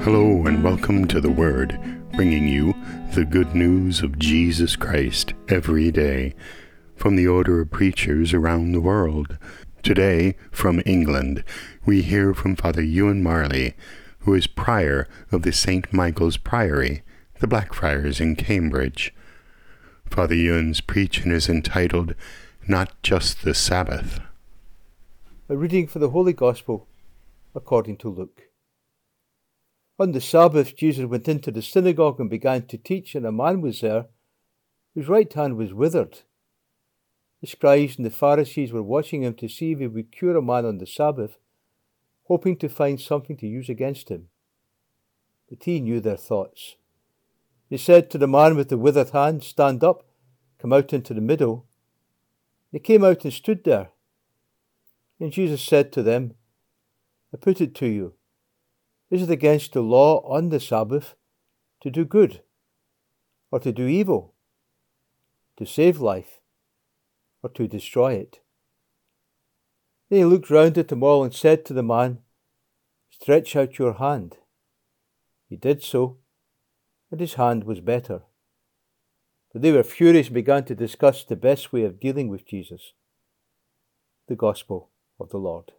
Hello and welcome to The Word, bringing you the good news of Jesus Christ every day from the order of preachers around the world. Today, from England, we hear from Father Ewan Marley, who is prior of the St. Michael's Priory, the Blackfriars in Cambridge. Father Ewan's preaching is entitled, Not Just the Sabbath. A reading for the Holy Gospel according to Luke. On the Sabbath, Jesus went into the synagogue and began to teach, and a man was there whose right hand was withered. The scribes and the Pharisees were watching him to see if he would cure a man on the Sabbath, hoping to find something to use against him. But he knew their thoughts. They said to the man with the withered hand, "Stand up, come out into the middle." They came out and stood there. And Jesus said to them, "I put it to you, is it against the law on the Sabbath to do good or to do evil, to save life or to destroy it?" Then he looked round at them all and said to the man, "Stretch out your hand." He did so, and his hand was better. But they were furious and began to discuss the best way of dealing with Jesus. The Gospel of the Lord.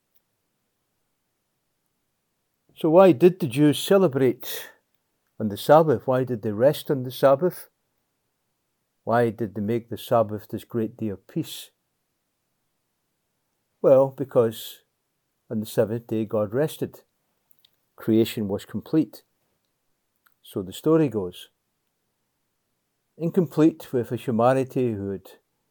So why did the Jews celebrate on the Sabbath? Why did they rest on the Sabbath? Why did they make the Sabbath this great day of peace? Well, because on the seventh day God rested. Creation was complete. So the story goes. Incomplete with a humanity who had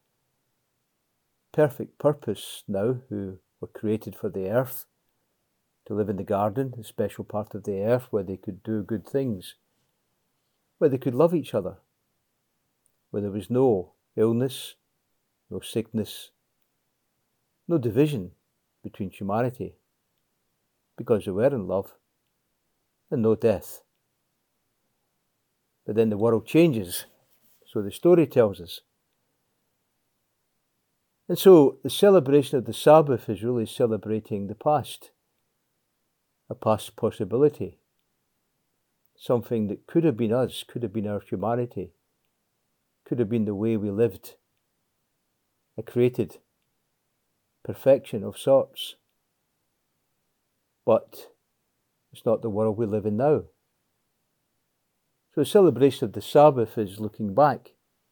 perfect purpose now, who were created for the earth, to live in the garden, a special part of the earth where they could do good things, where they could love each other, where there was no illness, no sickness, no division between humanity, because they were in love, and no death. But then the world changes, so the story tells us. And so the celebration of the Sabbath is really celebrating the past. A past possibility, something that could have been us, could have been our humanity, could have been the way we lived, a created perfection of sorts. But it's not the world we live in now. So the celebration of the Sabbath is looking back.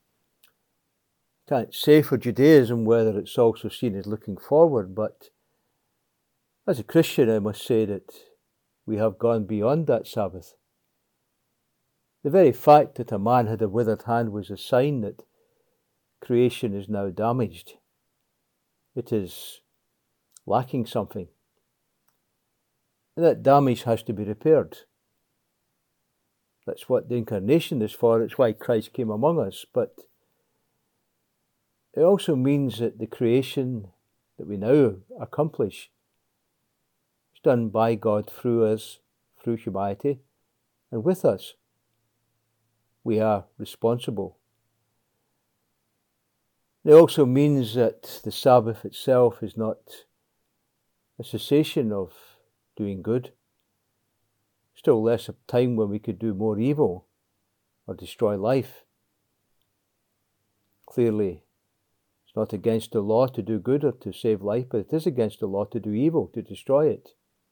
Can't say for Judaism whether it's also seen as looking forward, but as a Christian, I must say that we have gone beyond that Sabbath. The very fact that a man had a withered hand was a sign that creation is now damaged. It is lacking something. And that damage has to be repaired. That's what the incarnation is for. It's why Christ came among us. But it also means that the creation that we now accomplish done by God through us, through humanity, and with us. We are responsible. It also means that the Sabbath itself is not a cessation of doing good. Still less a time when we could do more evil or destroy life. Clearly, it's not against the law to do good or to save life, but it is against the law to do evil, to destroy it.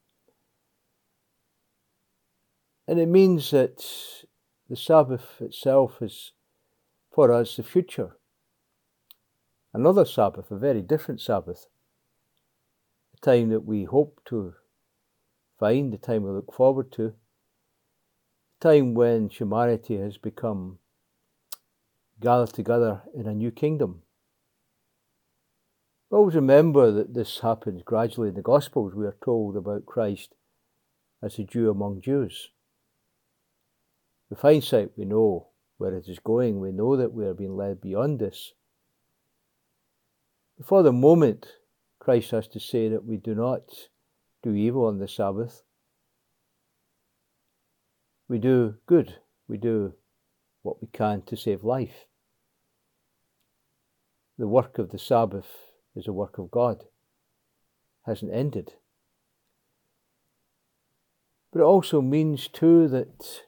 And it means that the Sabbath itself is for us the future. Another Sabbath, a very different Sabbath. The time that we hope to find, the time we look forward to. The time when humanity has become gathered together in a new kingdom. Always remember that this happens gradually in the Gospels. We are told about Christ as a Jew among Jews. With hindsight, we know where it is going. We know that we are being led beyond this. For the moment, Christ has to say that we do not do evil on the Sabbath. We do good. We do what we can to save life. The work of the Sabbath is a work of God. Hasn't ended. But it also means too that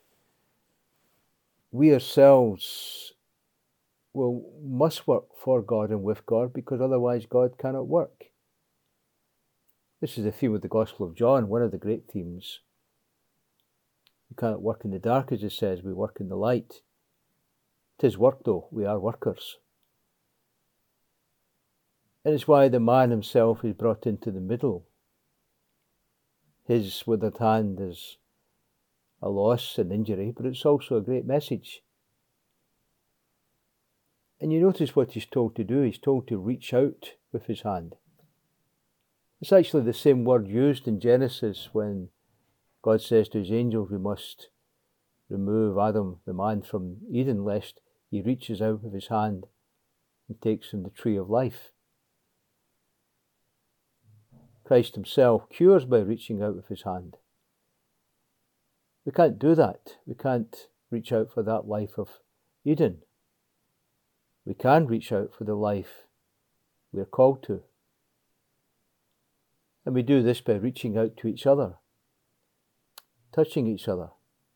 we ourselves must work for God and with God, because otherwise God cannot work. This is the theme of the Gospel of John, one of the great themes. We cannot work in the dark, as it says, we work in the light. 'Tis work though, we are workers. And it's why the man himself is brought into the middle. His withered hand is a loss and injury, but it's also a great message. And you notice what he's told to do. He's told to reach out with his hand. It's actually the same word used in Genesis when God says to his angels, we must remove Adam, the man, from Eden, lest he reaches out with his hand and takes from the tree of life. Christ himself cures by reaching out with his hand. We can't do that. We can't reach out for that life of Eden. We can reach out for the life we are called to. And we do this by reaching out to each other, touching each other.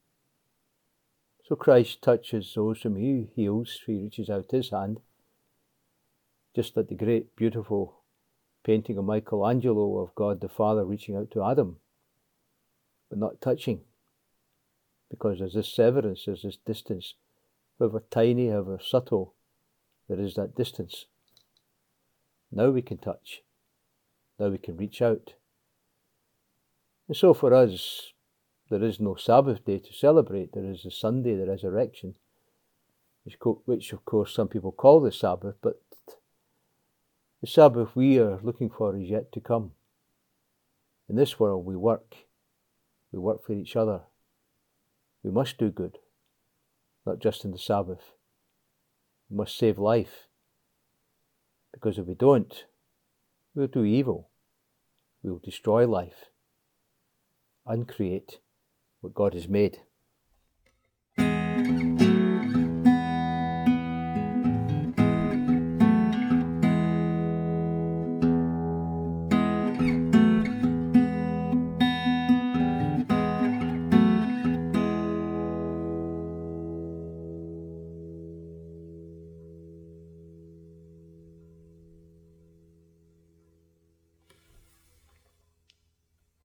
So Christ touches those whom he heals, he reaches out his hand, just like the great, beautiful painting of Michelangelo of God the Father reaching out to Adam, but not touching, because there's this severance, there's this distance. However tiny, however subtle, there is that distance. Now we can touch. Now we can reach out. And so for us, there is no Sabbath day to celebrate. There is the Sunday, the resurrection, which of course some people call the Sabbath, but the Sabbath we are looking for is yet to come. In this world we work for each other. We must do good, not just in the Sabbath. We must save life, because if we don't, we'll do evil. We'll destroy life, uncreate what God has made.